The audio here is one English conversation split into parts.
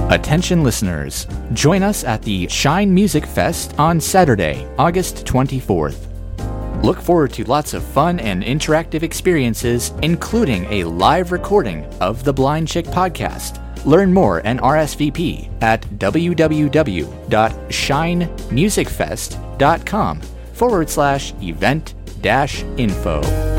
Attention listeners, join us at the Shine Music Fest on Saturday, August 24th. Look forward to lots of fun and interactive experiences, including a live recording of the Blind Chick podcast. Learn more and RSVP at www.shinemusicfest.com/event-info.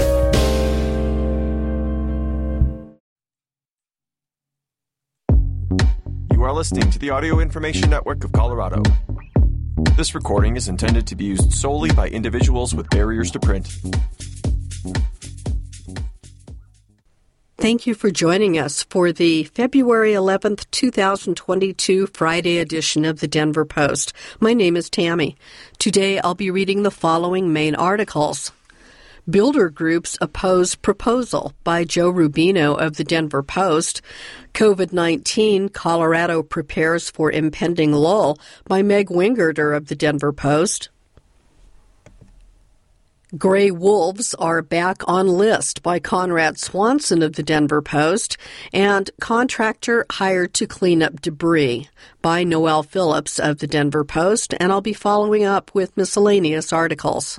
You are listening to the Audio Information Network of Colorado. This recording is intended to be used solely by individuals with barriers to print. Thank you for joining us for the February 11th, 2022 Friday edition of the Denver Post. My name is Tammy. Today I'll be reading the following main articles. Builder Groups Oppose Proposal by Joe Rubino of the Denver Post. COVID-19, Colorado Prepares for Impending Lull by Meg Wingerter of the Denver Post. Gray Wolves Are Back on List by Conrad Swanson of the Denver Post, and Contractor Hired to Clean Up Debris by Noel Phillips of the Denver Post, and I'll be following up with miscellaneous articles.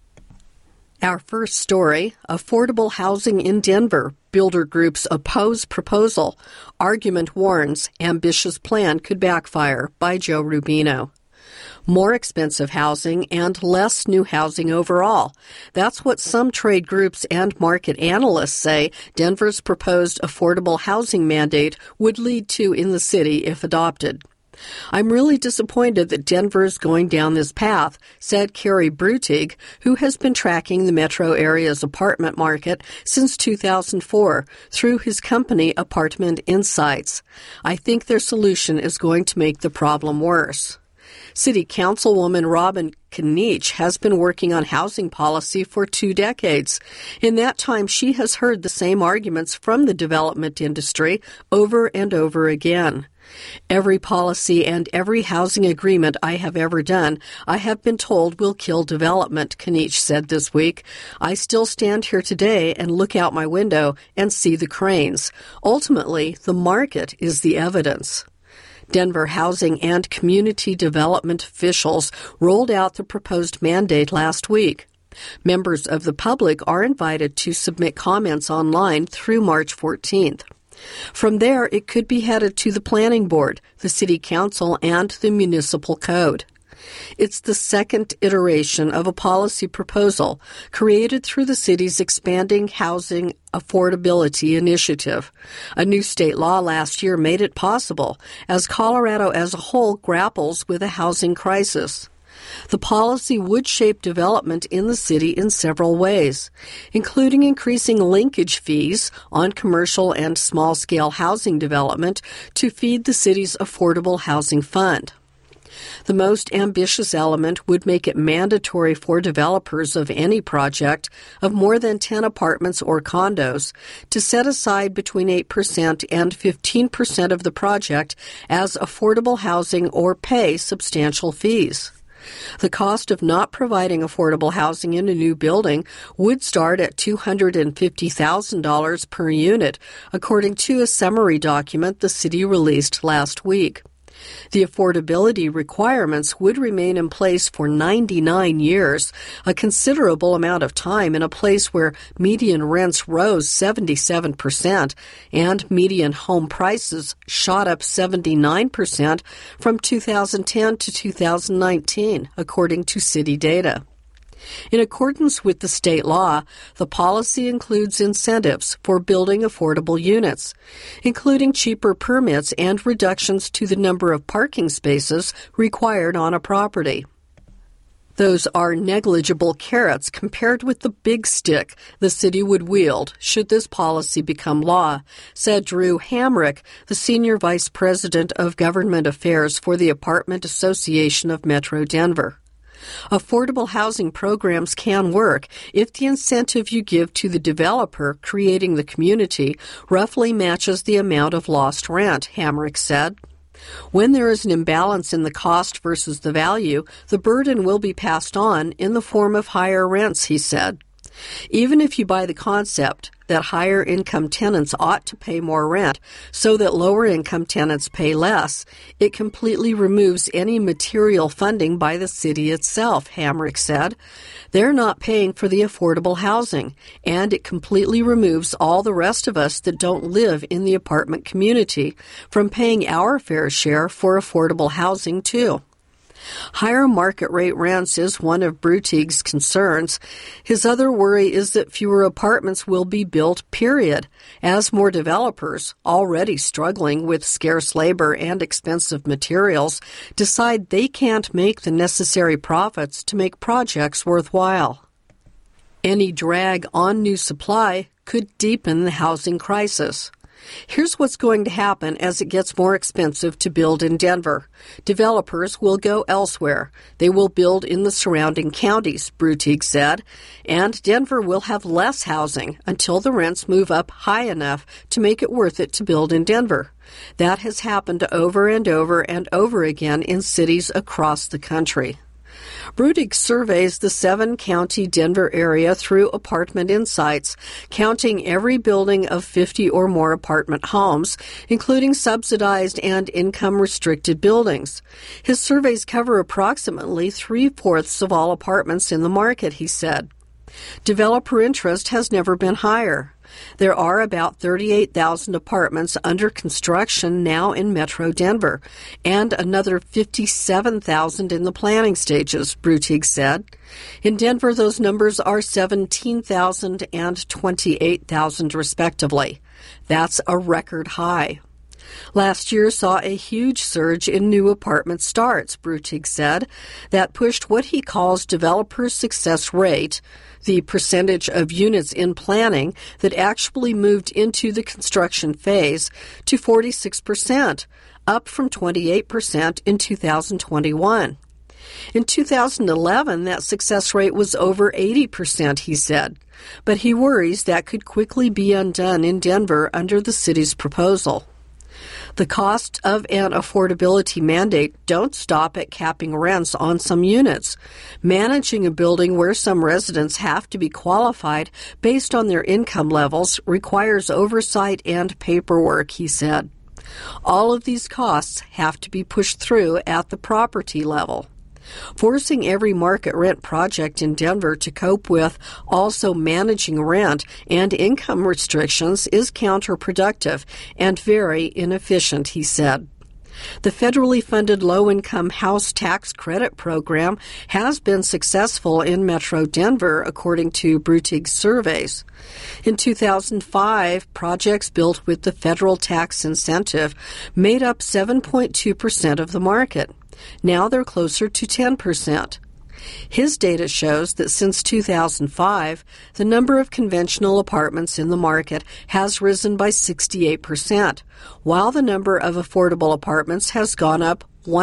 Our first story, Affordable Housing in Denver. Builder Groups Oppose Proposal. Argument Warns Ambitious Plan Could Backfire by Joe Rubino. More expensive housing and less new housing overall. That's what some trade groups and market analysts say Denver's proposed affordable housing mandate would lead to in the city if adopted. I'm really disappointed that Denver is going down this path, said Kerry Brutig, who has been tracking the metro area's apartment market since 2004 through his company Apartment Insights. I think their solution is going to make the problem worse. City Councilwoman Robin Kniech has been working on housing policy for 2 decades. In that time, she has heard the same arguments from the development industry over and over again. Every policy and every housing agreement I have ever done, I have been told will kill development, Kniech said this week. I still stand here today and look out my window and see the cranes. Ultimately, the market is the evidence. Denver housing and community development officials rolled out the proposed mandate last week. Members of the public are invited to submit comments online through March 14th. From there, it could be headed to the Planning Board, the City Council, and the Municipal Code. It's the second iteration of a policy proposal created through the city's expanding housing affordability initiative. A new state law last year made it possible as Colorado as a whole grapples with a housing crisis. The policy would shape development in the city in several ways, including increasing linkage fees on commercial and small-scale housing development to feed the city's affordable housing fund. The most ambitious element would make it mandatory for developers of any project of more than 10 apartments or condos to set aside between 8% and 15% of the project as affordable housing or pay substantial fees. The cost of not providing affordable housing in a new building would start at $250,000 per unit, according to a summary document the city released last week. The affordability requirements would remain in place for 99 years, a considerable amount of time in a place where median rents rose 77% and median home prices shot up 79% from 2010 to 2019, according to city data. In accordance with the state law, the policy includes incentives for building affordable units, including cheaper permits and reductions to the number of parking spaces required on a property. Those are negligible carrots compared with the big stick the city would wield should this policy become law, said Drew Hamrick, the Senior Vice President of Government Affairs for the Apartment Association of Metro Denver. Affordable housing programs can work if the incentive you give to the developer creating the community roughly matches the amount of lost rent, Hamrick said. When there is an imbalance in the cost versus the value, the burden will be passed on in the form of higher rents, he said. Even if you buy the concept that higher income tenants ought to pay more rent so that lower income tenants pay less, it completely removes any material funding by the city itself, Hamrick said. They're not paying for the affordable housing, and it completely removes all the rest of us that don't live in the apartment community from paying our fair share for affordable housing, too. Higher market rate rents is one of Brutig's concerns. His other worry is that fewer apartments will be built, period, as more developers, already struggling with scarce labor and expensive materials, decide they can't make the necessary profits to make projects worthwhile. Any drag on new supply could deepen the housing crisis. Here's what's going to happen as it gets more expensive to build in Denver. Developers will go elsewhere. They will build in the surrounding counties, Brutig said, and Denver will have less housing until the rents move up high enough to make it worth it to build in Denver. That has happened over and over and over again in cities across the country. Brutig surveys the 7-county Denver area through Apartment Insights, counting every building of 50 or more apartment homes, including subsidized and income-restricted buildings. His surveys cover approximately 3/4 of all apartments in the market, he said. Developer interest has never been higher. There are about 38,000 apartments under construction now in Metro Denver, and another 57,000 in the planning stages, Brutig said. In Denver, those numbers are 17,000 and 28,000 respectively. That's a record high. Last year saw a huge surge in new apartment starts, Brutig said, that pushed what he calls developer success rate, the percentage of units in planning that actually moved into the construction phase, to 46%, up from 28% in 2021. In 2011, that success rate was over 80%, he said, but he worries that could quickly be undone in Denver under the city's proposal. The cost of an affordability mandate don't stop at capping rents on some units. Managing a building where some residents have to be qualified based on their income levels requires oversight and paperwork, he said. All of these costs have to be pushed through at the property level. Forcing every market rent project in Denver to cope with also managing rent and income restrictions is counterproductive and very inefficient, he said. The federally funded low-income house tax credit program has been successful in Metro Denver, according to Brutig's surveys. In 2005, projects built with the federal tax incentive made up 7.2% of the market. Now they're closer to 10%. His data shows that since 2005, the number of conventional apartments in the market has risen by 68%, while the number of affordable apartments has gone up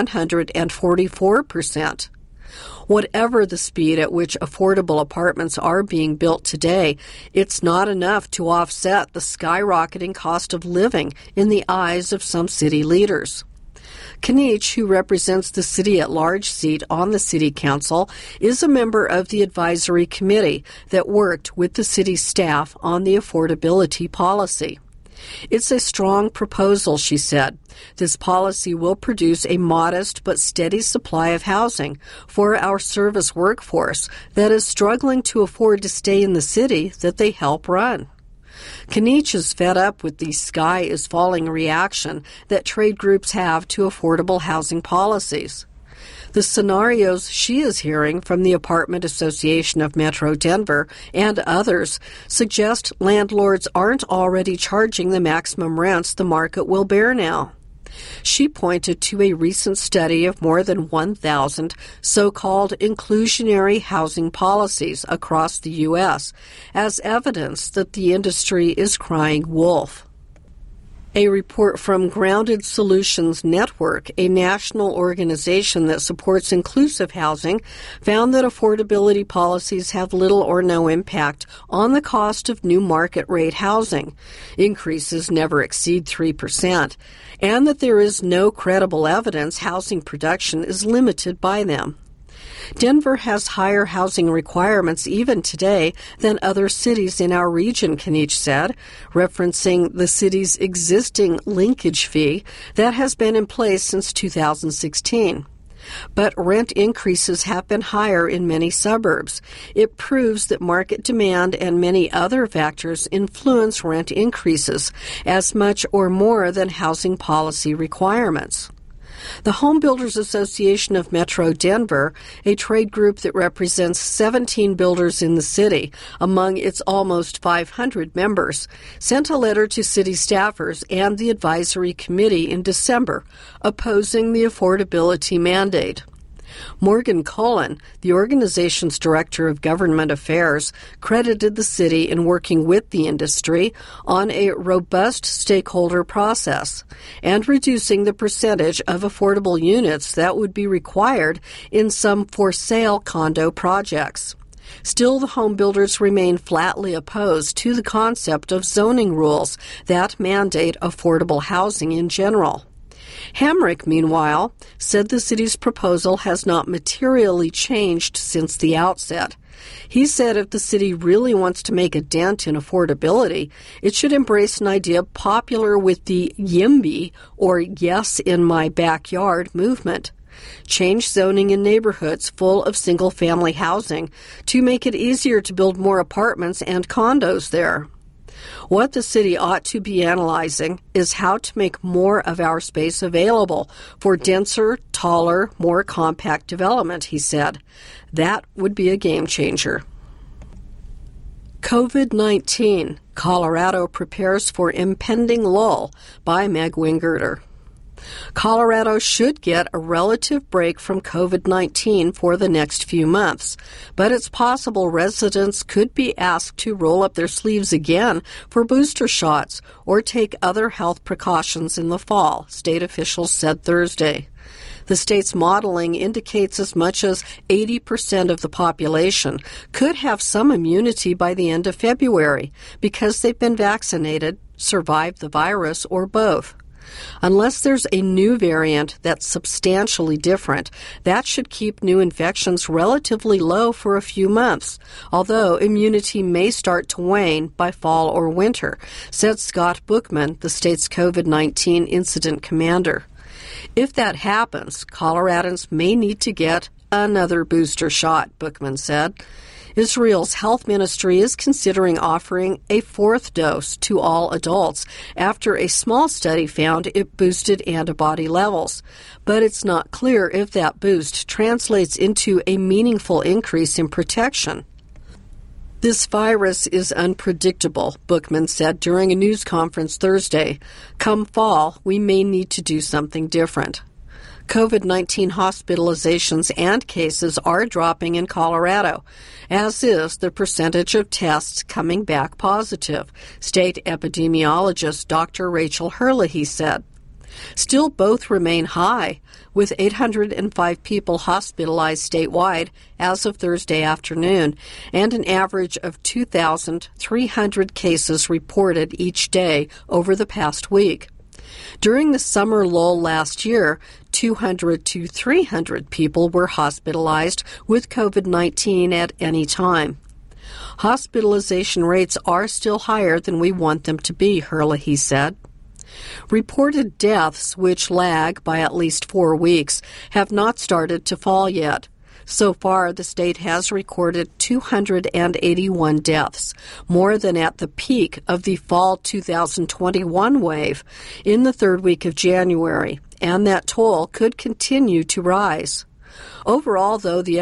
144%. Whatever the speed at which affordable apartments are being built today, it's not enough to offset the skyrocketing cost of living in the eyes of some city leaders. Kniech, who represents the city-at-large seat on the City Council, is a member of the advisory committee that worked with the city staff on the affordability policy. It's a strong proposal, she said. This policy will produce a modest but steady supply of housing for our service workforce that is struggling to afford to stay in the city that they help run. Kniech is fed up with the sky-is-falling reaction that trade groups have to affordable housing policies. The scenarios she is hearing from the Apartment Association of Metro Denver and others suggest landlords aren't already charging the maximum rents the market will bear now. She pointed to a recent study of more than 1,000 so-called inclusionary housing policies across the U.S. as evidence that the industry is crying wolf. A report from Grounded Solutions Network, a national organization that supports inclusive housing, found that affordability policies have little or no impact on the cost of new market-rate housing. Increases never exceed 3%, and that there is no credible evidence housing production is limited by them. Denver has higher housing requirements even today than other cities in our region, Kniech said, referencing the city's existing linkage fee that has been in place since 2016. But rent increases have been higher in many suburbs. It proves that market demand and many other factors influence rent increases as much or more than housing policy requirements. The Home Builders Association of Metro Denver, a trade group that represents 17 builders in the city among its almost 500 members, sent a letter to city staffers and the advisory committee in December opposing the affordability mandate. Morgan Cullen, the organization's director of government affairs, credited the city in working with the industry on a robust stakeholder process and reducing the percentage of affordable units that would be required in some for-sale condo projects. Still, the home builders remain flatly opposed to the concept of zoning rules that mandate affordable housing in general. Hamrick, meanwhile, said the city's proposal has not materially changed since the outset. He said if the city really wants to make a dent in affordability, it should embrace an idea popular with the YIMBY, or Yes in My Backyard, movement. Change zoning in neighborhoods full of single-family housing to make it easier to build more apartments and condos there. What the city ought to be analyzing is how to make more of our space available for denser, taller, more compact development, he said. That would be a game changer. COVID-19, Colorado prepares for impending lull, by Meg Wingerter. Colorado should get a relative break from COVID-19 for the next few months, but it's possible residents could be asked to roll up their sleeves again for booster shots or take other health precautions in the fall, state officials said Thursday. The state's modeling indicates as much as 80% of the population could have some immunity by the end of February because they've been vaccinated, survived the virus, or both. Unless there's a new variant that's substantially different, that should keep new infections relatively low for a few months, although immunity may start to wane by fall or winter, said Scott Bookman, the state's COVID-19 incident commander. If that happens, Coloradans may need to get another booster shot, Bookman said. Israel's health ministry is considering offering a fourth dose to all adults after a small study found it boosted antibody levels. But it's not clear if that boost translates into a meaningful increase in protection. This virus is unpredictable, Bookman said during a news conference Thursday. Come fall, we may need to do something different. COVID-19 hospitalizations and cases are dropping in Colorado, as is the percentage of tests coming back positive, state epidemiologist Dr. Rachel Herlihy said. Still, both remain high, with 805 people hospitalized statewide as of Thursday afternoon, and an average of 2,300 cases reported each day over the past week. During the summer lull last year, 200 to 300 people were hospitalized with COVID-19 at any time. Hospitalization rates are still higher than we want them to be, Herlihy said. Reported deaths, which lag by at least 4 weeks, have not started to fall yet. So far, the state has recorded 281 deaths, more than at the peak of the fall 2021 wave in the third week of January, and that toll could continue to rise. Overall, though, the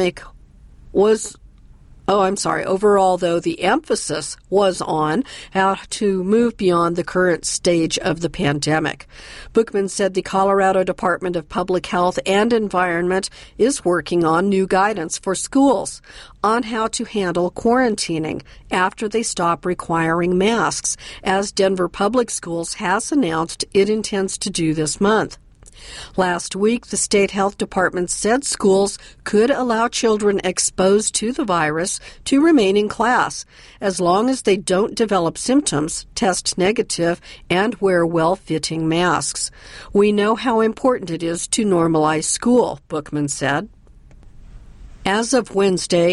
emphasis was on how to move beyond the current stage of the pandemic. Bookman said the Colorado Department of Public Health and Environment is working on new guidance for schools on how to handle quarantining after they stop requiring masks, as Denver Public Schools has announced it intends to do this month. Last week, the state health department said schools could allow children exposed to the virus to remain in class as long as they don't develop symptoms, test negative, and wear well-fitting masks. We know how important it is to normalize school, Bookman said. As of Wednesday,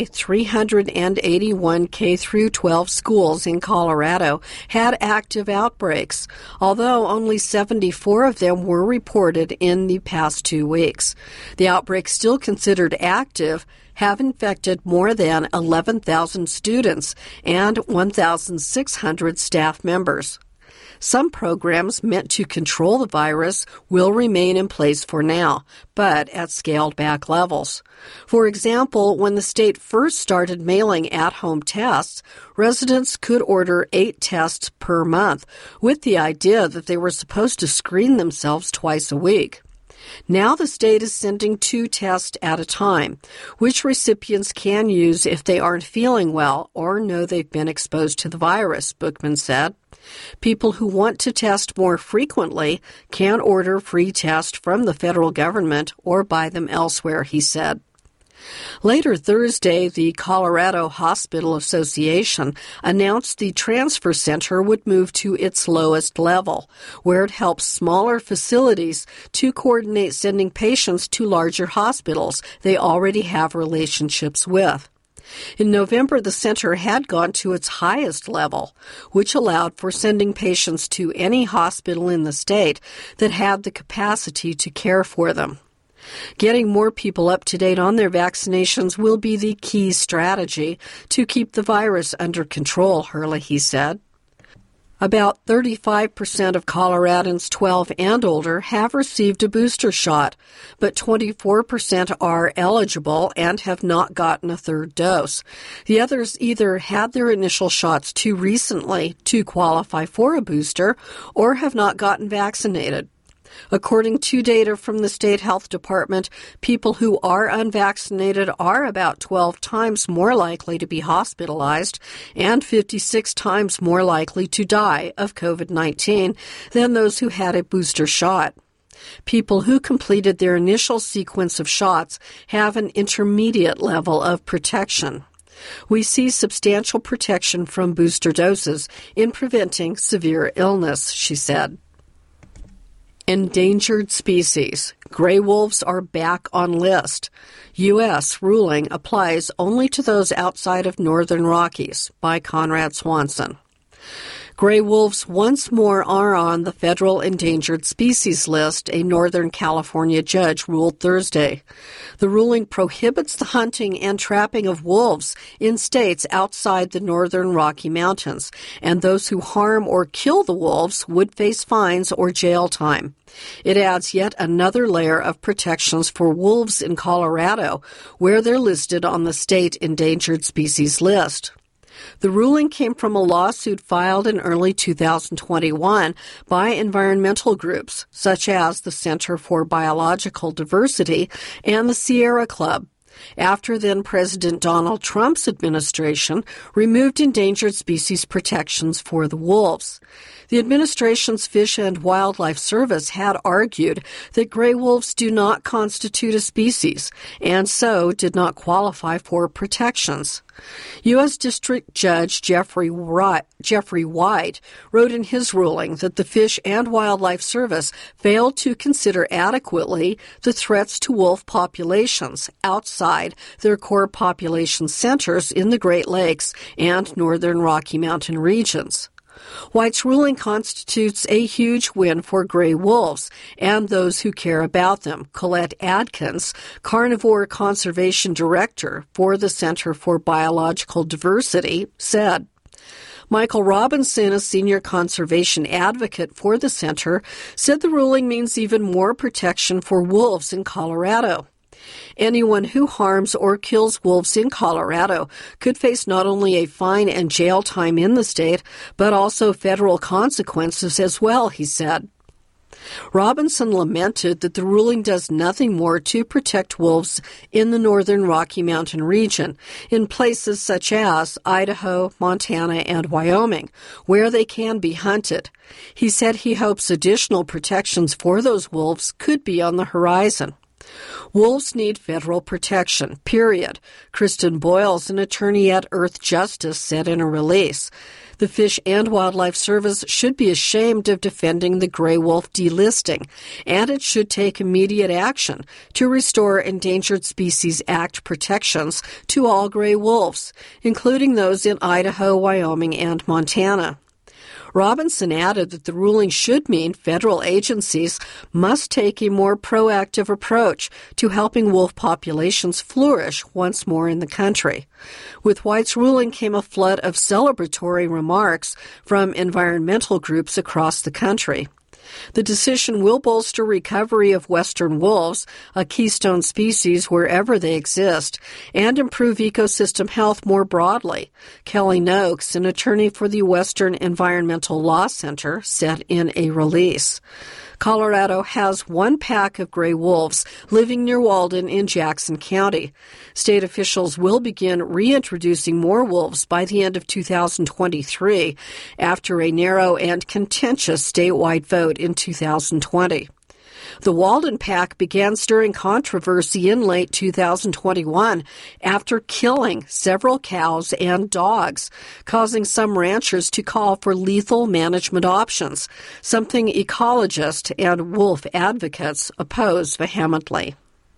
381 K-12 schools in Colorado had active outbreaks, although only 74 of them were reported in the past 2 weeks. The outbreaks still considered active have infected more than 11,000 students and 1,600 staff members. Some programs meant to control the virus will remain in place for now, but at scaled-back levels. For example, when the state first started mailing at-home tests, residents could order 8 tests per month, with the idea that they were supposed to screen themselves twice a week. Now the state is sending 2 tests at a time, which recipients can use if they aren't feeling well or know they've been exposed to the virus, Bookman said. People who want to test more frequently can order free tests from the federal government or buy them elsewhere, he said. Later Thursday, the Colorado Hospital Association announced the transfer center would move to its lowest level, where it helps smaller facilities to coordinate sending patients to larger hospitals they already have relationships with. In November, the center had gone to its highest level, which allowed for sending patients to any hospital in the state that had the capacity to care for them. Getting more people up to date on their vaccinations will be the key strategy to keep the virus under control, Herlihy said. About 35% of Coloradans 12 and older have received a booster shot, but 24% are eligible and have not gotten a third dose. The others either had their initial shots too recently to qualify for a booster or have not gotten vaccinated. According to data from the state health department, people who are unvaccinated are about 12 times more likely to be hospitalized and 56 times more likely to die of COVID-19 than those who had a booster shot. People who completed their initial sequence of shots have an intermediate level of protection. We see substantial protection from booster doses in preventing severe illness, she said. Endangered species. Gray wolves are back on list. U.S. ruling applies only to those outside of northern Rockies, by Conrad Swanson. Gray wolves once more are on the federal endangered species list, a Northern California judge ruled Thursday. The ruling prohibits the hunting and trapping of wolves in states outside the northern Rocky Mountains, and those who harm or kill the wolves would face fines or jail time. It adds yet another layer of protections for wolves in Colorado, where they're listed on the state endangered species list. The ruling came from a lawsuit filed in early 2021 by environmental groups, such as the Center for Biological Diversity and the Sierra Club, after then-President Donald Trump's administration removed endangered species protections for the wolves. The administration's Fish and Wildlife Service had argued that gray wolves do not constitute a species and so did not qualify for protections. U.S. District Judge Jeffrey White wrote in his ruling that the Fish and Wildlife Service failed to consider adequately the threats to wolf populations outside their core population centers in the Great Lakes and northern Rocky Mountain regions. White's ruling constitutes a huge win for gray wolves and those who care about them. Colette Adkins, Carnivore Conservation Director for the Center for Biological Diversity, said. Michael Robinson, a senior conservation advocate for the center, said the ruling means even more protection for wolves in Colorado. Anyone who harms or kills wolves in Colorado could face not only a fine and jail time in the state, but also federal consequences as well, he said. Robinson lamented that the ruling does nothing more to protect wolves in the northern Rocky Mountain region, in places such as Idaho, Montana, and Wyoming, where they can be hunted. He said he hopes additional protections for those wolves could be on the horizon. Wolves need federal protection, period, Kristen Boyles, an attorney at Earth Justice, said in a release. The Fish and Wildlife Service should be ashamed of defending the gray wolf delisting, and it should take immediate action to restore Endangered Species Act protections to all gray wolves, including those in Idaho, Wyoming, and Montana. Robinson added that the ruling should mean federal agencies must take a more proactive approach to helping wolf populations flourish once more in the country. With White's ruling came a flood of celebratory remarks from environmental groups across the country. The decision will bolster recovery of western wolves, a keystone species wherever they exist, and improve ecosystem health more broadly, Kelly Noakes, an attorney for the Western Environmental Law Center, said in a release. Colorado has one pack of gray wolves living near Walden in Jackson County. State officials will begin reintroducing more wolves by the end of 2023 after a narrow and contentious statewide vote in 2020. The Walden Pack began stirring controversy in late 2021 after killing several cows and dogs, causing some ranchers to call for lethal management options, something ecologists and wolf advocates oppose vehemently.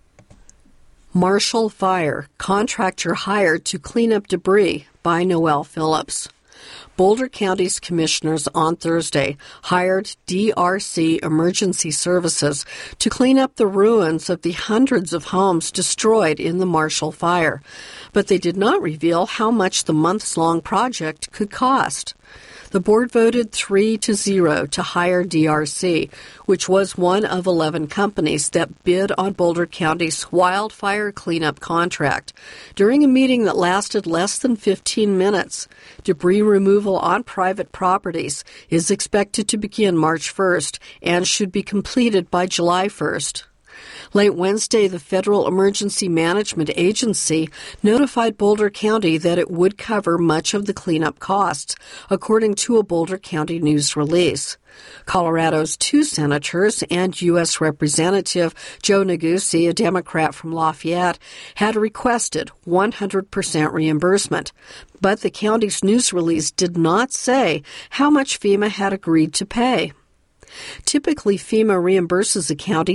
Marshall Fire, contractor hired to clean up debris, by Noel Phillips. Boulder County's commissioners on Thursday hired DRC Emergency Services to clean up the ruins of the hundreds of homes destroyed in the Marshall Fire, but they did not reveal how much the months-long project could cost. The board voted 3-0 to hire DRC, which was one of 11 companies that bid on Boulder County's wildfire cleanup contract. During a meeting that lasted less than 15 minutes, debris removal on private properties is expected to begin March 1st and should be completed by July 1st. Late Wednesday, the Federal Emergency Management Agency notified Boulder County that it would cover much of the cleanup costs, according to a Boulder County news release. Colorado's 2 senators and U.S. Representative Joe Neguse, a Democrat from Lafayette, had requested 100% reimbursement, but the county's news release did not say how much FEMA had agreed to pay. Typically, FEMA reimburses a county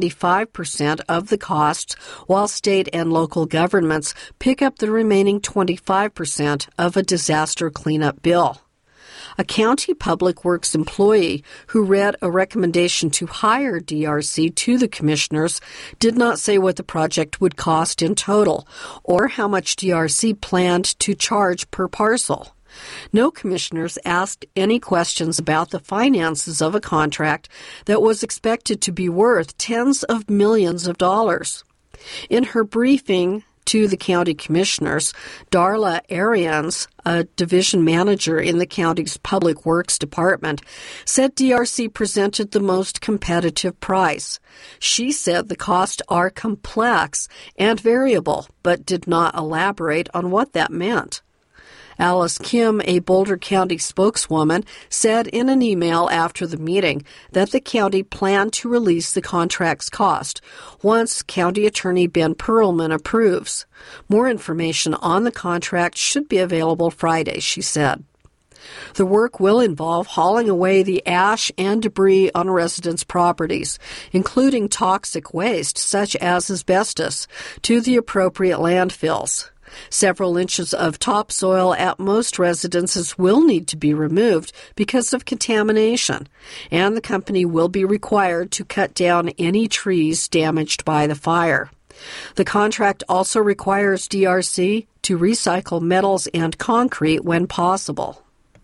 75% of the costs, while state and local governments pick up the remaining 25% of a disaster cleanup bill. A county public works employee who read a recommendation to hire DRC to the commissioners did not say what the project would cost in total or how much DRC planned to charge per parcel. No commissioners asked any questions about the finances of a contract that was expected to be worth tens of millions of dollars. In her briefing to the county commissioners, Darla Arians, a division manager in the county's Public Works Department, said DRC presented the most competitive price. She said the costs are complex and variable, but did not elaborate on what that meant. Alice Kim, a Boulder County spokeswoman, said in an email after the meeting that the county planned to release the contract's cost once County Attorney Ben Perlman approves. More information on the contract should be available Friday, she said. The work will involve hauling away the ash and debris on residents' properties, including toxic waste such as asbestos, to the appropriate landfills. Several inches of topsoil at most residences will need to be removed because of contamination, and the company will be required to cut down any trees damaged by the fire. The contract also requires DRC to recycle metals and concrete when possible.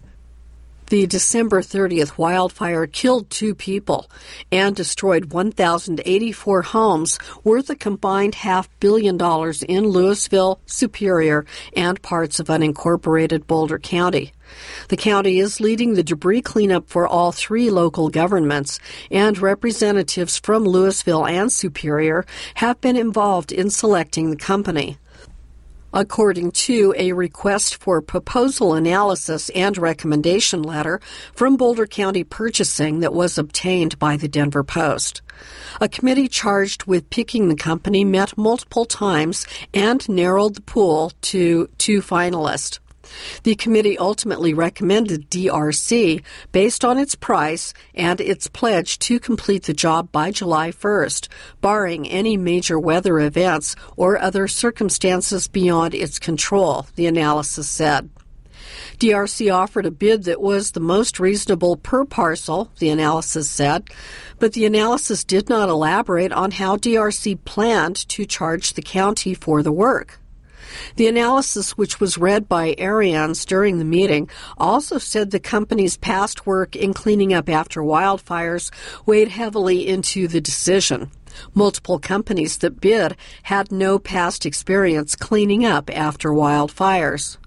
The December 30th wildfire killed 2 people and destroyed 1,084 homes worth a combined $500 million in Louisville, Superior, and parts of unincorporated Boulder County. The county is leading the debris cleanup for all 3 local governments, and representatives from Louisville and Superior have been involved in selecting the company. according to a request for proposal analysis and recommendation letter from Boulder County Purchasing that was obtained by the Denver Post. A committee charged with picking the company met multiple times and narrowed the pool to 2 finalists. The committee ultimately recommended DRC based on its price and its pledge to complete the job by July 1st, barring any major weather events or other circumstances beyond its control, the analysis said. DRC offered a bid that was the most reasonable per parcel, the analysis said, but the analysis did not elaborate on how DRC planned to charge the county for the work. The analysis, which was read by Arians during the meeting, also said the company's past work in cleaning up after wildfires weighed heavily into the decision. Multiple companies that bid had no past experience cleaning up after wildfires.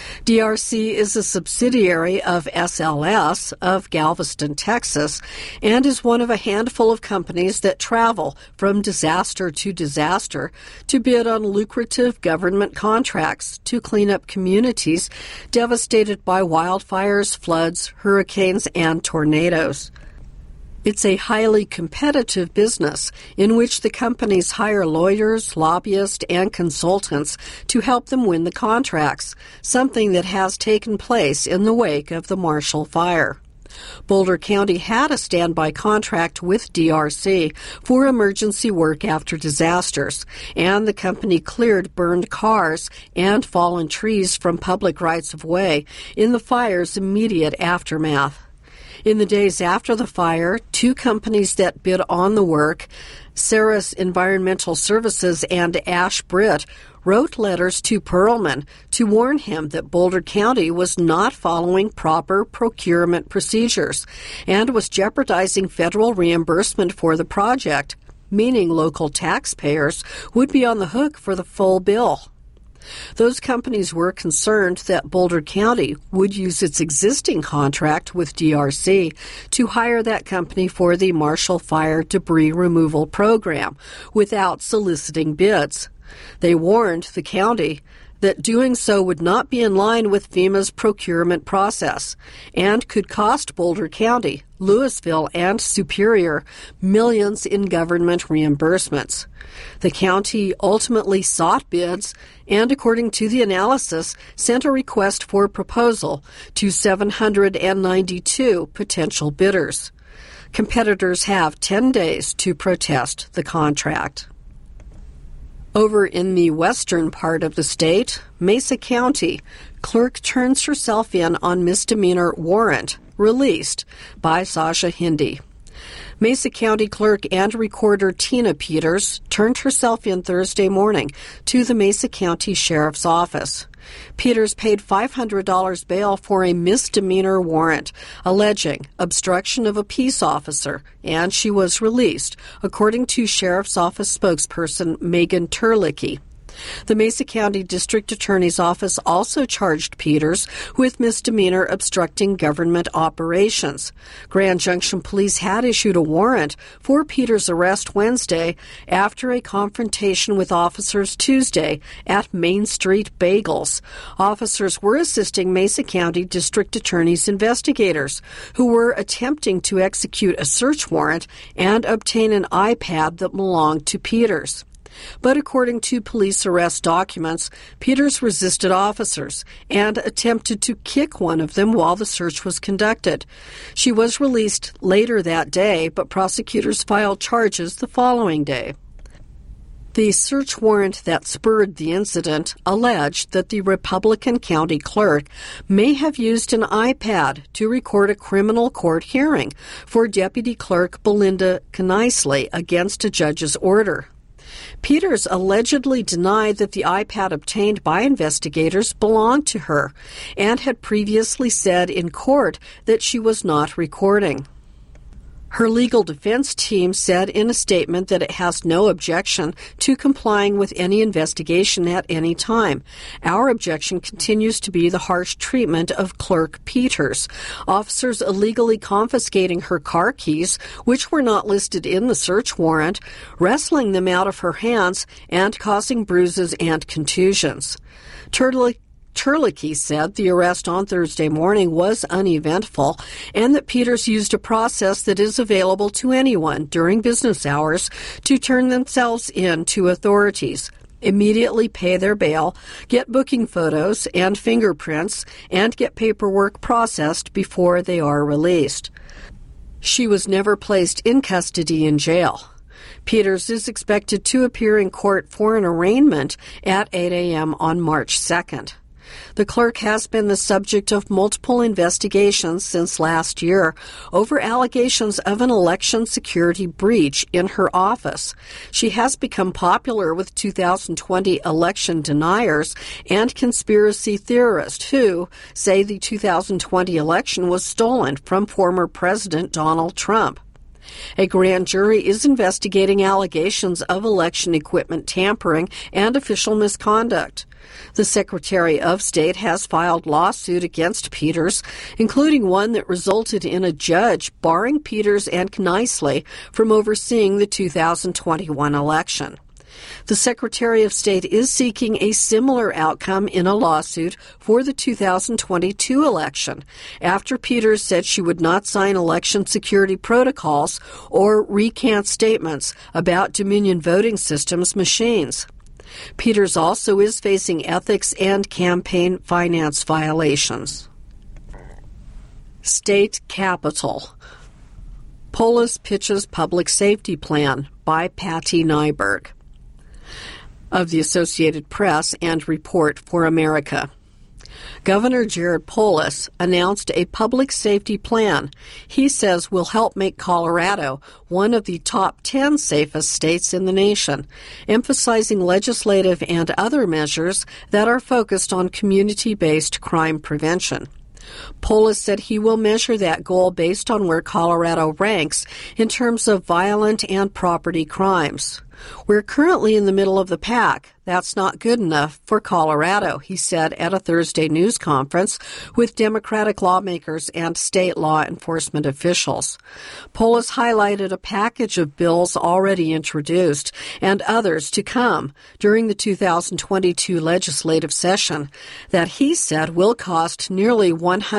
DRC is a subsidiary of SLS of Galveston, Texas, and is one of a handful of companies that travel from disaster to disaster to bid on lucrative government contracts to clean up communities devastated by wildfires, floods, hurricanes, and tornadoes. It's a highly competitive business in which the companies hire lawyers, lobbyists, and consultants to help them win the contracts, something that has taken place in the wake of the Marshall Fire. Boulder County had a standby contract with DRC for emergency work after disasters, and the company cleared burned cars and fallen trees from public rights-of-way in the fire's immediate aftermath. In the days after the fire, 2 companies that bid on the work, Ceres Environmental Services and Ash Britt, wrote letters to Perlman to warn him that Boulder County was not following proper procurement procedures and was jeopardizing federal reimbursement for the project, meaning local taxpayers would be on the hook for the full bill. Those companies were concerned that Boulder County would use its existing contract with DRC to hire that company for the Marshall Fire debris removal program without soliciting bids. They warned the county that doing so would not be in line with FEMA's procurement process and could cost Boulder County, Louisville, and Superior millions in government reimbursements. The county ultimately sought bids and, according to the analysis, sent a request for proposal to 792 potential bidders. Competitors have 10 days to protest the contract. Over in the western part of the state, Mesa County, clerk turns herself in on misdemeanor warrant, released by Sasha Hindi. Mesa County Clerk and Recorder Tina Peters turned herself in Thursday morning to the Mesa County Sheriff's Office. Peters paid $500 bail for a misdemeanor warrant alleging obstruction of a peace officer, and she was released, according to Sheriff's Office spokesperson Megan Terlicki. The Mesa County District Attorney's Office also charged Peters with misdemeanor obstructing government operations. Grand Junction Police had issued a warrant for Peters' arrest Wednesday after a confrontation with officers Tuesday at Main Street Bagels. Officers were assisting Mesa County District Attorney's investigators, who were attempting to execute a search warrant and obtain an iPad that belonged to Peters. But according to police arrest documents, Peters resisted officers and attempted to kick one of them while the search was conducted. She was released later that day, but prosecutors filed charges the following day. The search warrant that spurred the incident alleged that the Republican county clerk may have used an iPad to record a criminal court hearing for Deputy Clerk Belinda Knisely against a judge's order. Peters allegedly denied that the iPad obtained by investigators belonged to her and had previously said in court that she was not recording. Her legal defense team said in a statement that it has no objection to complying with any investigation at any time. Our objection continues to be the harsh treatment of Clerk Peters. Officers illegally confiscating her car keys, which were not listed in the search warrant, wrestling them out of her hands, and causing bruises and contusions. Terlicki said the arrest on Thursday morning was uneventful and that Peters used a process that is available to anyone during business hours to turn themselves in to authorities, immediately pay their bail, get booking photos and fingerprints, and get paperwork processed before they are released. She was never placed in custody in jail. Peters is expected to appear in court for an arraignment at 8 a.m. on March 2nd. The clerk has been the subject of multiple investigations since last year over allegations of an election security breach in her office. She has become popular with 2020 election deniers and conspiracy theorists who say the 2020 election was stolen from former President Donald Trump. A grand jury is investigating allegations of election equipment tampering and official misconduct. The Secretary of State has filed lawsuit against Peters, including one that resulted in a judge barring Peters and Knisely from overseeing the 2021 election. The Secretary of State is seeking a similar outcome in a lawsuit for the 2022 election, after Peters said she would not sign election security protocols or recant statements about Dominion voting systems machines. Peters also is facing ethics and campaign finance violations. State Capitol. Polis pitches public safety plan by Patty Nyberg of the Associated Press and Report for America. Governor Jared Polis announced a public safety plan he says will help make Colorado one of the top 10 safest states in the nation, emphasizing legislative and other measures that are focused on community-based crime prevention. Polis said he will measure that goal based on where Colorado ranks in terms of violent and property crimes. We're currently in the middle of the pack. That's not good enough for Colorado, he said at a Thursday news conference with Democratic lawmakers and state law enforcement officials. Polis highlighted a package of bills already introduced and others to come during the 2022 legislative session that he said will cost nearly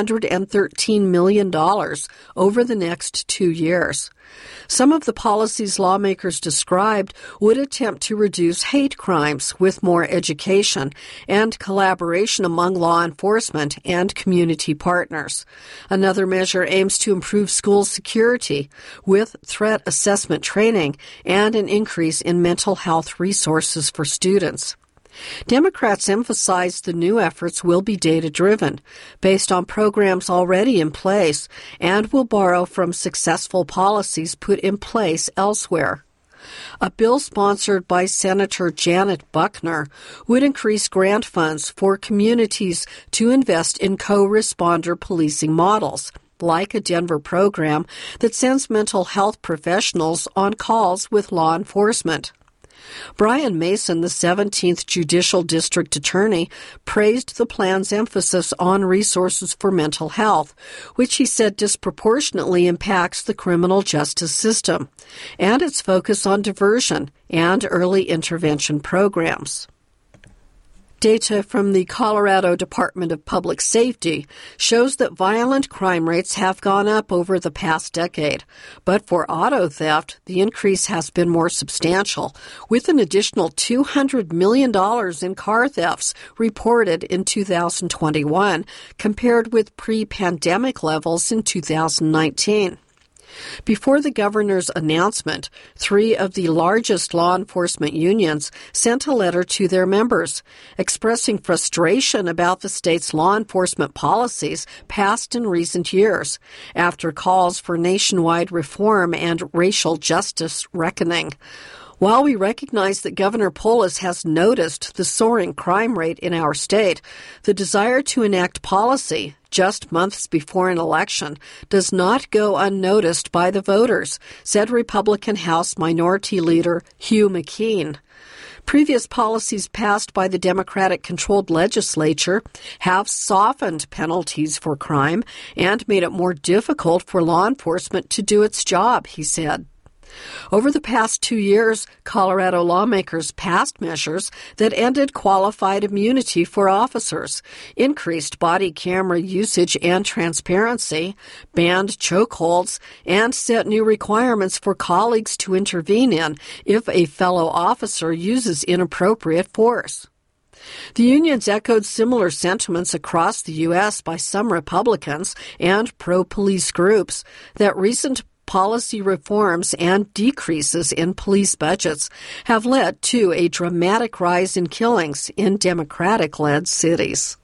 $113 million over the next 2 years. Some of the policies lawmakers described would attempt to reduce hate crimes with more education and collaboration among law enforcement and community partners. Another measure aims to improve school security with threat assessment training and an increase in mental health resources for students. Democrats emphasize the new efforts will be data-driven, based on programs already in place, and will borrow from successful policies put in place elsewhere. A bill sponsored by Senator Janet Buckner would increase grant funds for communities to invest in co-responder policing models, like a Denver program that sends mental health professionals on calls with law enforcement. Brian Mason, the 17th Judicial District Attorney, praised the plan's emphasis on resources for mental health, which he said disproportionately impacts the criminal justice system, and its focus on diversion and early intervention programs. Data from the Colorado Department of Public Safety shows that violent crime rates have gone up over the past decade. But for auto theft, the increase has been more substantial, with an additional $200 million in car thefts reported in 2021, compared with pre-pandemic levels in 2019. Before the governor's announcement, 3 of the largest law enforcement unions sent a letter to their members, expressing frustration about the state's law enforcement policies passed in recent years, after calls for nationwide reform and racial justice reckoning. While we recognize that Governor Polis has noticed the soaring crime rate in our state, the desire to enact policy just months before an election does not go unnoticed by the voters, said Republican House Minority Leader Hugh McKean. Previous policies passed by the Democratic-controlled legislature have softened penalties for crime and made it more difficult for law enforcement to do its job, he said. Over the past 2 years, Colorado lawmakers passed measures that ended qualified immunity for officers, increased body camera usage and transparency, banned chokeholds, and set new requirements for colleagues to intervene in if a fellow officer uses inappropriate force. The unions echoed similar sentiments across the U.S. by some Republicans and pro-police groups that recent policy reforms and decreases in police budgets have led to a dramatic rise in killings in Democratic-led cities.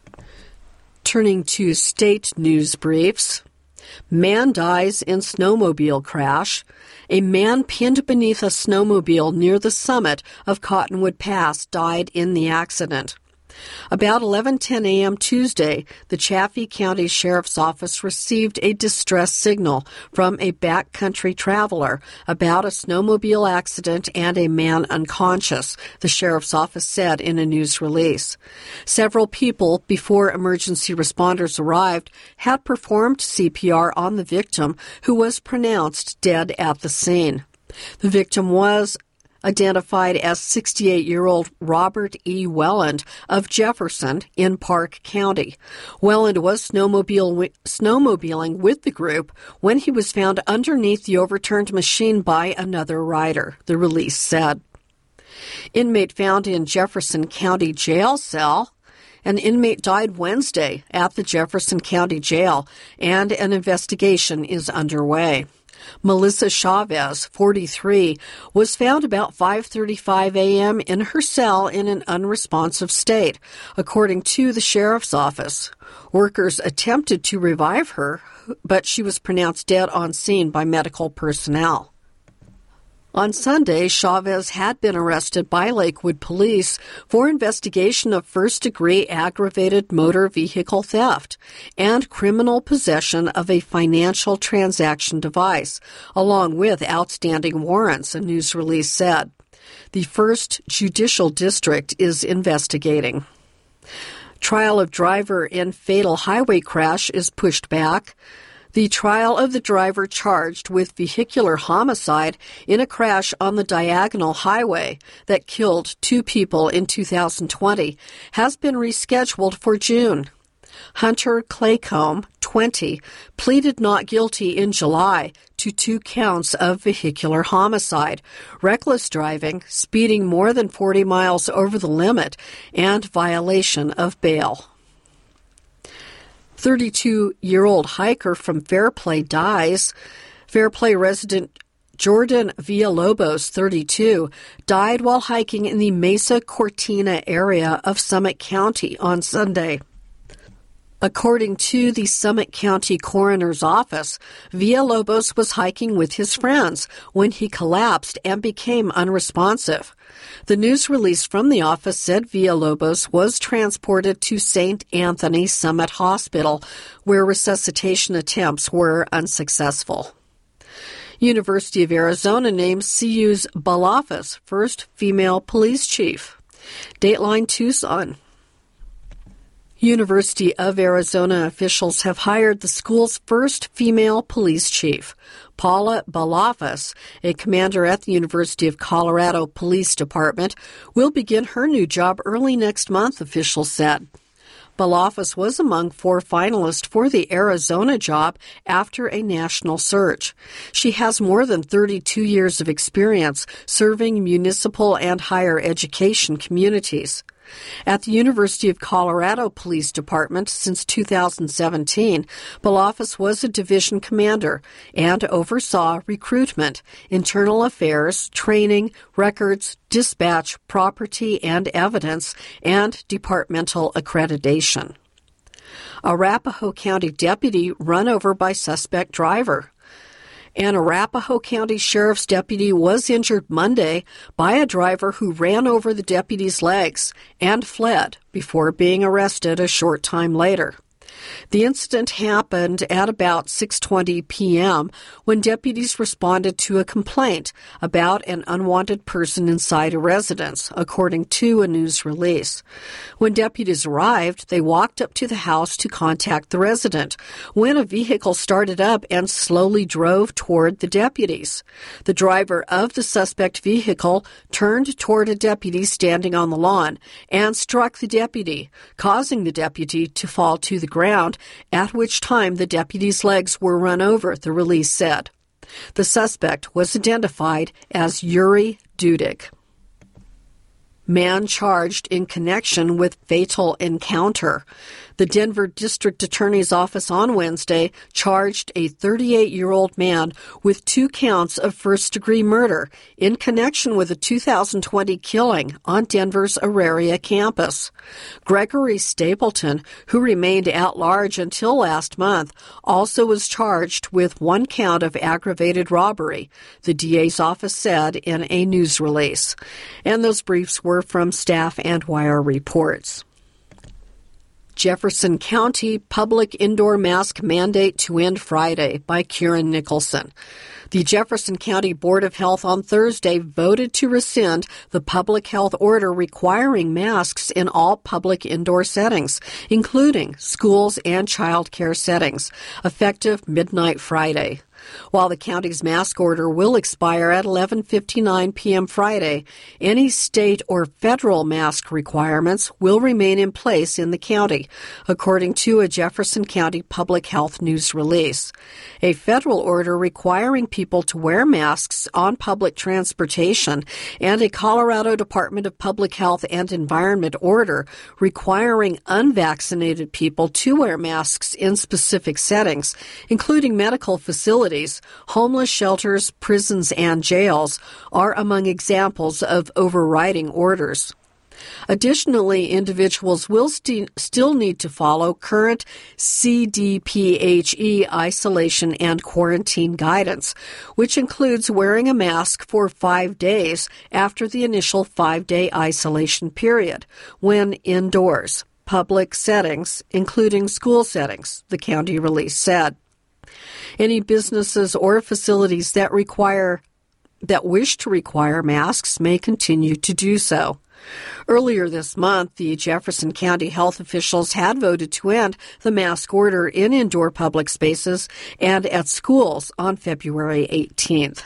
Turning to state news briefs. Man dies in snowmobile crash. A man pinned beneath a snowmobile near the summit of Cottonwood Pass died in the accident. About 11:10 a.m. Tuesday, the Chaffee County Sheriff's Office received a distress signal from a backcountry traveler about a snowmobile accident and a man unconscious, the Sheriff's Office said in a news release. Several people, before emergency responders arrived, had performed CPR on the victim, who was pronounced dead at the scene. The victim was identified as 68-year-old Robert E. Welland of Jefferson in Park County. Welland was snowmobiling with the group when he was found underneath the overturned machine by another rider, the release said. Inmate found in Jefferson County jail cell. An inmate died Wednesday at the Jefferson County Jail, and an investigation is underway. Melissa Chavez, 43, was found about 5:35 a.m. in her cell in an unresponsive state, according to the sheriff's office. Workers attempted to revive her, but she was pronounced dead on scene by medical personnel. On Sunday, Chavez had been arrested by Lakewood police for investigation of first-degree aggravated motor vehicle theft and criminal possession of a financial transaction device, along with outstanding warrants, a news release said. The First Judicial District is investigating. Trial of driver in fatal highway crash is pushed back. The trial of the driver charged with vehicular homicide in a crash on the Diagonal Highway that killed 2 people in 2020 has been rescheduled for June. Hunter Claycomb, 20, pleaded not guilty in July to 2 counts of vehicular homicide, reckless driving, speeding more than 40 miles over the limit, and violation of bail. 32-year-old hiker from Fairplay dies. Fairplay resident Jordan Villalobos, 32, died while hiking in the Mesa Cortina area of Summit County on Sunday. According to the Summit County Coroner's Office, Villalobos was hiking with his friends when he collapsed and became unresponsive. The news release from the office said Villalobos was transported to St. Anthony Summit Hospital, where resuscitation attempts were unsuccessful. University of Arizona names CU's Balafas first female police chief. Dateline Tucson. University of Arizona officials have hired the school's first female police chief. Paula Balafas, a commander at the University of Colorado Police Department, will begin her new job early next month, officials said. Balafas was among 4 finalists for the Arizona job after a national search. She has more than 32 years of experience serving municipal and higher education communities. At the University of Colorado Police Department since 2017, Balafas was a division commander and oversaw recruitment, internal affairs, training, records, dispatch, property and evidence, and departmental accreditation. Arapahoe County deputy run over by suspect driver. An Arapahoe County Sheriff's deputy was injured Monday by a driver who ran over the deputy's legs and fled before being arrested a short time later. The incident happened at about 6:20 p.m. when deputies responded to a complaint about an unwanted person inside a residence, according to a news release. When deputies arrived, they walked up to the house to contact the resident when a vehicle started up and slowly drove toward the deputies. The driver of the suspect vehicle turned toward a deputy standing on the lawn and struck the deputy, causing the deputy to fall to the ground, at which time the deputy's legs were run over, the release said. The suspect was identified as Yuri Dudik. Man charged in connection with fatal encounter. The Denver District Attorney's Office on Wednesday charged a 38-year-old man with 2 counts of first-degree murder in connection with a 2020 killing on Denver's Auraria campus. Gregory Stapleton, who remained at large until last month, also was charged with 1 count of aggravated robbery, the DA's office said in a news release. And those briefs were from Staff and Wire reports. Jefferson County Public Indoor Mask Mandate to End Friday by Kieran Nicholson. The Jefferson County Board of Health on Thursday voted to rescind the public health order requiring masks in all public indoor settings, including schools and child care settings, effective midnight Friday. While the county's mask order will expire at 11:59 p.m. Friday, any state or federal mask requirements will remain in place in the county, according to a Jefferson County Public Health News release. A federal order requiring people to wear masks on public transportation and a Colorado Department of Public Health and Environment order requiring unvaccinated people to wear masks in specific settings, including medical facilities, homeless shelters, prisons, and jails, are among examples of overriding orders. Additionally, individuals will still need to follow current CDPHE isolation and quarantine guidance, which includes wearing a mask for 5 days after the initial 5-day isolation period, when indoors, public settings, including school settings, the county release said. Any businesses or facilities that wish to require masks may continue to do so. Earlier this month, the Jefferson County health officials had voted to end the mask order in indoor public spaces and at schools on February 18th.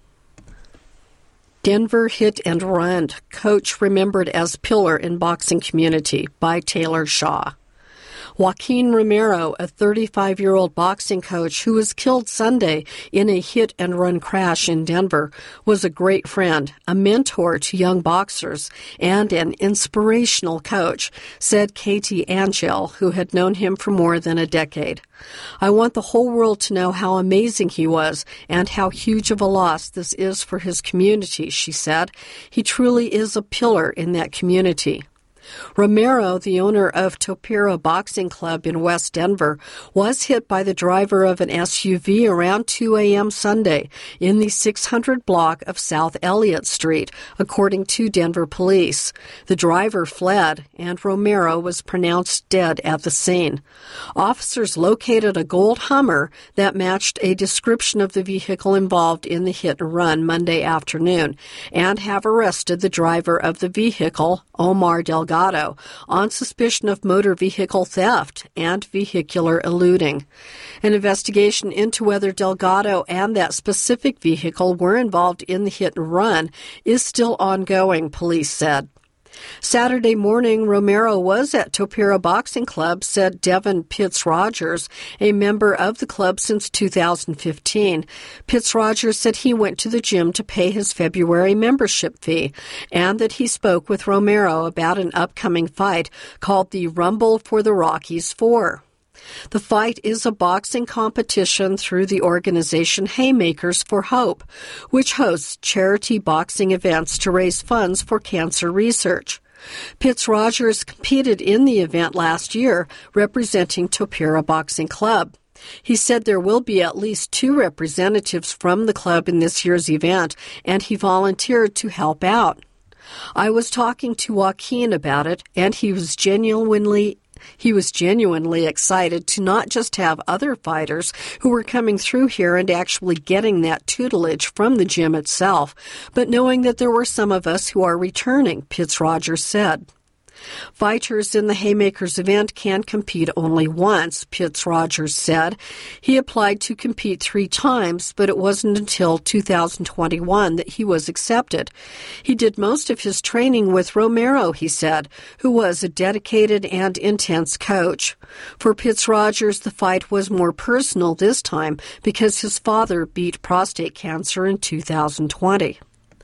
Denver Hit and Run, coach remembered as pillar in boxing community by Taylor Shaw. Joaquin Romero, a 35-year-old boxing coach who was killed Sunday in a hit-and-run crash in Denver, was a great friend, a mentor to young boxers, and an inspirational coach, said Katie Angel, who had known him for more than a decade. I want the whole world to know how amazing he was and how huge of a loss this is for his community, she said. He truly is a pillar in that community. Romero, the owner of Topera Boxing Club in West Denver, was hit by the driver of an SUV around 2 a.m. Sunday in the 600 block of South Elliott Street, according to Denver police. The driver fled, and Romero was pronounced dead at the scene. Officers located a gold Hummer that matched a description of the vehicle involved in the hit and run Monday afternoon, and have arrested the driver of the vehicle, Omar Delgado, on suspicion of motor vehicle theft and vehicular eluding. An investigation into whether Delgado and that specific vehicle were involved in the hit and run is still ongoing, police said. Saturday morning, Romero was at Topera Boxing Club, said Devin Pitts Rogers, a member of the club since 2015. Pitts Rogers said he went to the gym to pay his February membership fee and that he spoke with Romero about an upcoming fight called the Rumble for the Rockies 4. The fight is a boxing competition through the organization Haymakers for Hope, which hosts charity boxing events to raise funds for cancer research. Pitts Rogers competed in the event last year, representing Topera Boxing Club. He said there will be at least 2 representatives from the club in this year's event, and he volunteered to help out. I was talking to Joaquin about it, and he was genuinely excited to not just have other fighters who were coming through here and actually getting that tutelage from the gym itself, but knowing that there were some of us who are returning, Pitts Rogers said. Fighters in the Haymakers event can compete only once, Pitts Rogers said. He applied to compete 3 times, but it wasn't until 2021 that he was accepted. He did most of his training with Romero, he said, who was a dedicated and intense coach. For Pitts Rogers, the fight was more personal this time because his father beat prostate cancer in 2020.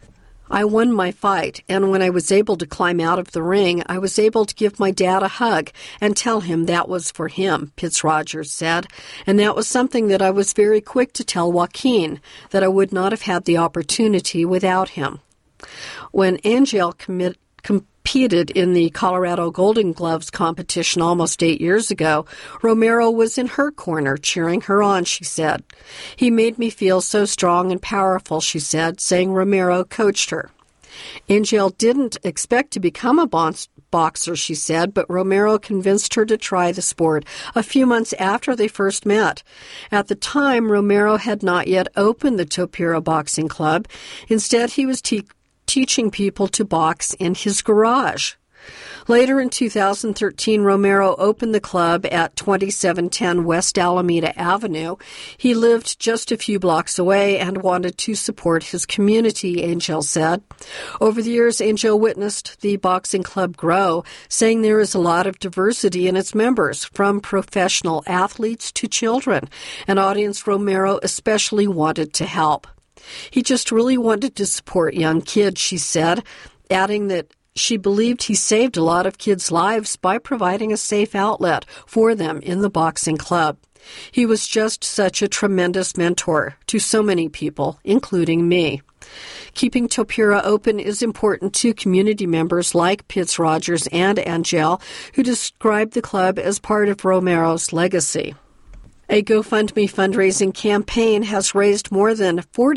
I won my fight, and when I was able to climb out of the ring, I was able to give my dad a hug and tell him that was for him, Pitts Rogers said, and that was something that I was very quick to tell Joaquin, that I would not have had the opportunity without him. When Angel competed in the Colorado Golden Gloves competition almost 8 years ago, Romero was in her corner cheering her on, she said. He made me feel so strong and powerful, she said, saying Romero coached her. Angel didn't expect to become a boxer, she said, but Romero convinced her to try the sport a few months after they first met. At the time, Romero had not yet opened the Topira Boxing Club. Instead, he was teaching people to box in his garage. Later in 2013, Romero opened the club at 2710 West Alameda Avenue. He lived just a few blocks away and wanted to support his community, Angel said. Over the years, Angel witnessed the boxing club grow, saying there is a lot of diversity in its members, from professional athletes to children, an audience Romero especially wanted to help. He just really wanted to support young kids, she said, adding that she believed he saved a lot of kids' lives by providing a safe outlet for them in the boxing club. He was just such a tremendous mentor to so many people, including me. Keeping Topira open is important to community members like Pitts Rogers and Angel, who described the club as part of Romero's legacy. A GoFundMe fundraising campaign has raised more than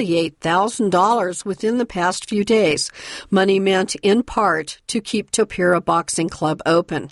$48,000 within the past few days, money meant in part to keep Topira Boxing Club open.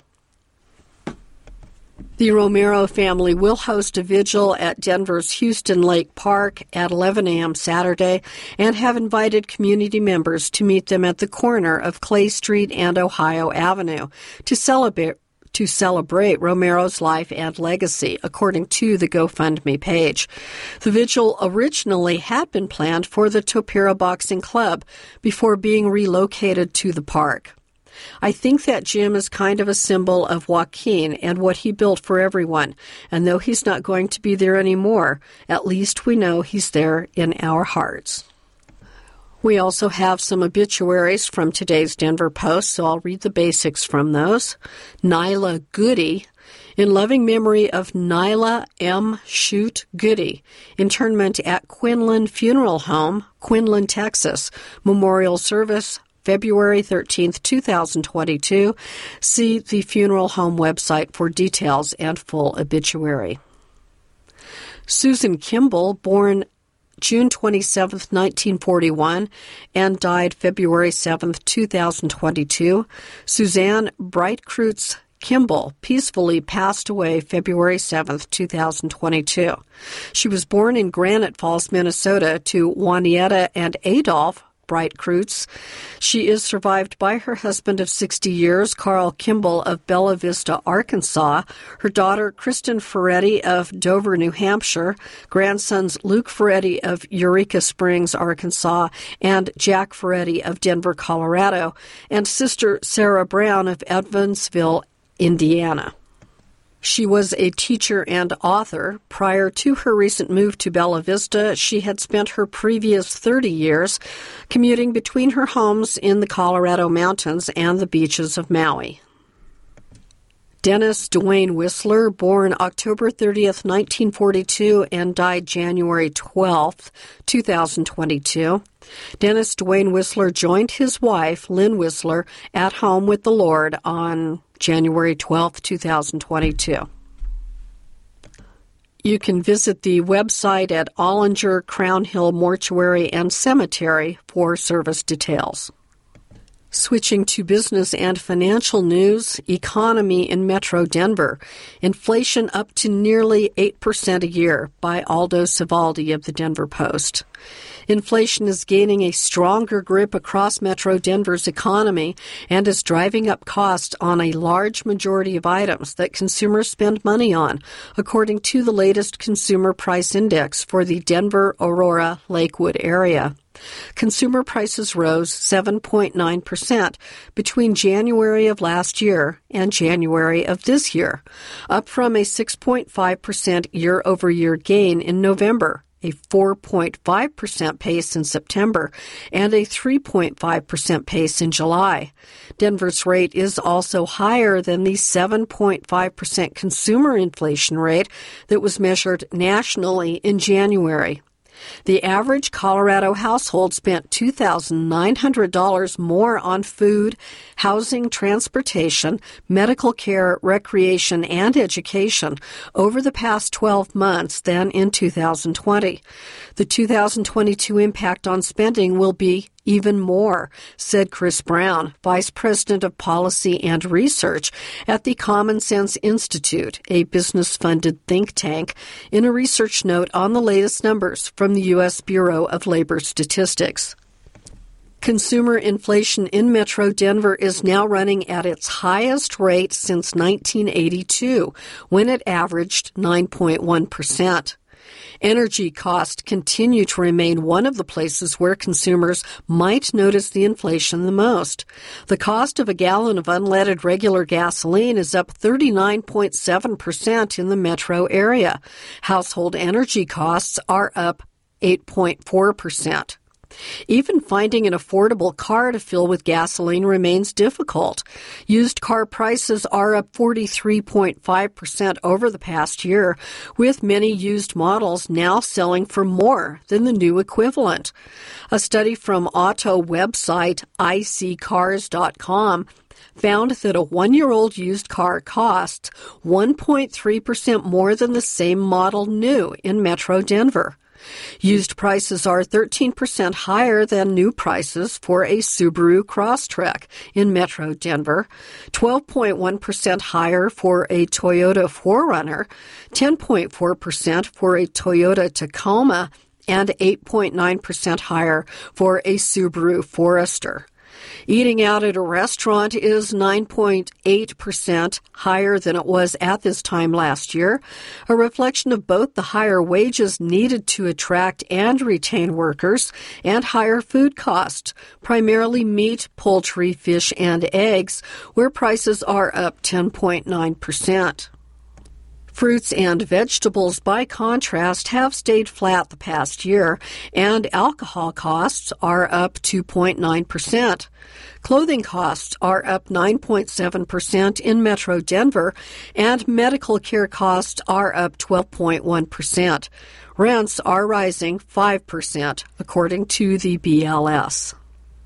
The Romero family will host a vigil at Denver's Houston Lake Park at 11 a.m. Saturday and have invited community members to meet them at the corner of Clay Street and Ohio Avenue to celebrate Romero's life and legacy, according to the GoFundMe page. The vigil originally had been planned for the Topira Boxing Club before being relocated to the park. I think that gym is kind of a symbol of Joaquin and what he built for everyone, and though he's not going to be there anymore, at least we know he's there in our hearts. We also have some obituaries from today's Denver Post, so I'll read the basics from those. Nyla Goody, in loving memory of Nyla M. Shute Goody, internment at Quinlan Funeral Home, Quinlan, Texas. Memorial service, February 13, 2022. See the funeral home website for details and full obituary. Susan Kimball, born June 27, 1941, and died February 7, 2022. Suzanne Breitkreutz Kimball peacefully passed away February 7, 2022. She was born in Granite Falls, Minnesota, to Juanetta and Adolph Breitkreutz. She is survived by her husband of 60 years, Carl Kimball of Bella Vista, Arkansas, her daughter Kristen Ferretti of Dover, New Hampshire, grandsons Luke Ferretti of Eureka Springs, Arkansas, and Jack Ferretti of Denver, Colorado, and sister Sarah Brown of Evansville, Indiana. She was a teacher and author. Prior to her recent move to Bella Vista, she had spent her previous 30 years commuting between her homes in the Colorado mountains and the beaches of Maui. Dennis Dwayne Whistler, born October 30th, 1942, and died January 12th, 2022. Dennis Dwayne Whistler joined his wife, Lynn Whistler, at home with the Lord on January 12, 2022. You can visit the website at Ollinger Crown Hill Mortuary and Cemetery for service details. Switching to business and financial news, economy in Metro Denver. Inflation up to nearly 8% a year by Aldo Civaldi of the Denver Post. Inflation is gaining a stronger grip across Metro Denver's economy and is driving up costs on a large majority of items that consumers spend money on, according to the latest Consumer Price Index for the Denver-Aurora-Lakewood area. Consumer prices rose 7.9% between January of last year and January of this year, up from a 6.5% year-over-year gain in November, a 4.5% pace in September, and a 3.5% pace in July. Denver's rate is also higher than the 7.5% consumer inflation rate that was measured nationally in January. The average Colorado household spent $2,900 more on food, housing, transportation, medical care, recreation, and education over the past 12 months than in 2020. The 2022 impact on spending will be even more, said Chris Brown, Vice President of Policy and Research at the Common Sense Institute, a business-funded think tank, in a research note on the latest numbers from the U.S. Bureau of Labor Statistics. Consumer inflation in Metro Denver is now running at its highest rate since 1982, when it averaged 9.1%. Energy costs continue to remain one of the places where consumers might notice the inflation the most. The cost of a gallon of unleaded regular gasoline is up 39.7% in the metro area. Household energy costs are up 8.4%. Even finding an affordable car to fill with gasoline remains difficult. Used car prices are up 43.5% over the past year, with many used models now selling for more than the new equivalent. A study from auto website iSeeCars.com found that a one-year-old used car costs 1.3% more than the same model new in Metro Denver. Used prices are 13% higher than new prices for a Subaru Crosstrek in Metro Denver, 12.1% higher for a Toyota 4Runner, 10.4% for a Toyota Tacoma, and 8.9% higher for a Subaru Forester. Eating out at a restaurant is 9.8% higher than it was at this time last year, a reflection of both the higher wages needed to attract and retain workers and higher food costs, primarily meat, poultry, fish, and eggs, where prices are up 10.9%. Fruits and vegetables, by contrast, have stayed flat the past year, and alcohol costs are up 2.9%. Clothing costs are up 9.7% in Metro Denver, and medical care costs are up 12.1%. Rents are rising 5%, according to the BLS.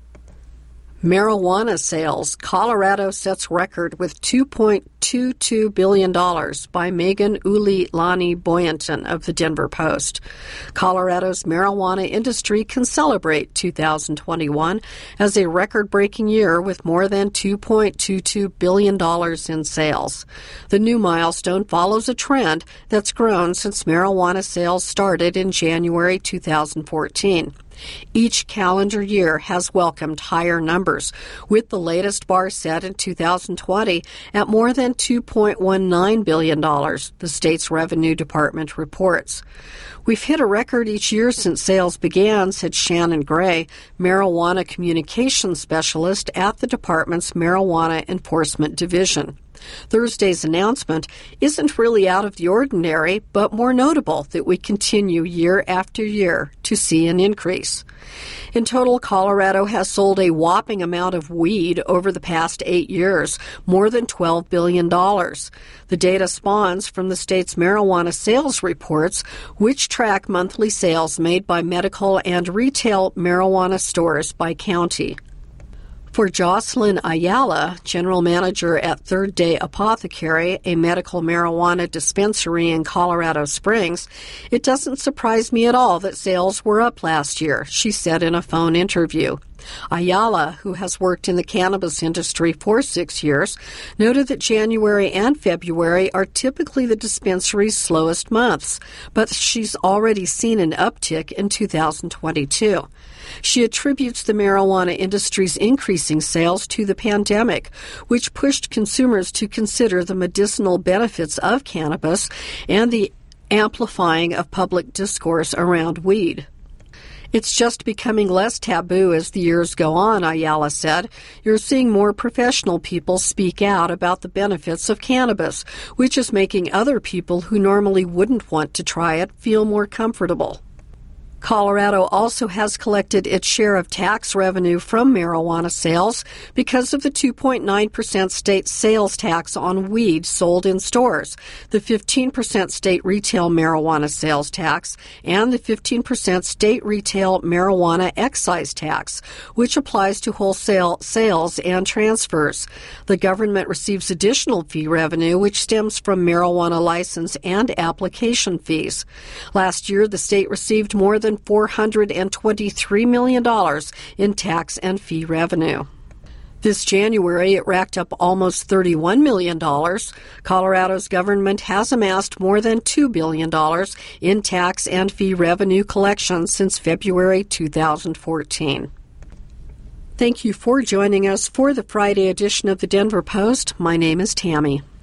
Marijuana sales. Colorado sets record with $2.22 billion by Megan Uli-Lani Boyanton of the Denver Post. Colorado's marijuana industry can celebrate 2021 as a record-breaking year with more than $2.22 billion in sales. The new milestone follows a trend that's grown since marijuana sales started in January 2014. Each calendar year has welcomed higher numbers, with the latest bar set in 2020 at more than $2.19 billion, the state's Revenue Department reports. We've hit a record each year since sales began, said Shannon Gray, marijuana communications specialist at the department's Marijuana Enforcement Division. Thursday's announcement isn't really out of the ordinary, but more notable that we continue year after year to see an increase. In total, Colorado has sold a whopping amount of weed over the past 8 years, more than $12 billion. The data spawns from the state's marijuana sales reports, which track monthly sales made by medical and retail marijuana stores by county. For Jocelyn Ayala, general manager at Third Day Apothecary, a medical marijuana dispensary in Colorado Springs, it doesn't surprise me at all that sales were up last year, she said in a phone interview. Ayala, who has worked in the cannabis industry for 6 years, noted that January and February are typically the dispensary's slowest months, but she's already seen an uptick in 2022. She attributes the marijuana industry's increasing sales to the pandemic, which pushed consumers to consider the medicinal benefits of cannabis and the amplifying of public discourse around weed. It's just becoming less taboo as the years go on, Ayala said. You're seeing more professional people speak out about the benefits of cannabis, which is making other people who normally wouldn't want to try it feel more comfortable. Colorado also has collected its share of tax revenue from marijuana sales because of the 2.9% state sales tax on weed sold in stores, the 15% state retail marijuana sales tax, and the 15% state retail marijuana excise tax, which applies to wholesale sales and transfers. The government receives additional fee revenue, which stems from marijuana license and application fees. Last year, the state received more than $423 million in tax and fee revenue. This January, it racked up almost $31 million. Colorado's government has amassed more than $2 billion in tax and fee revenue collections since February 2014. Thank you for joining us for the Friday edition of the Denver Post. My name is Tammy.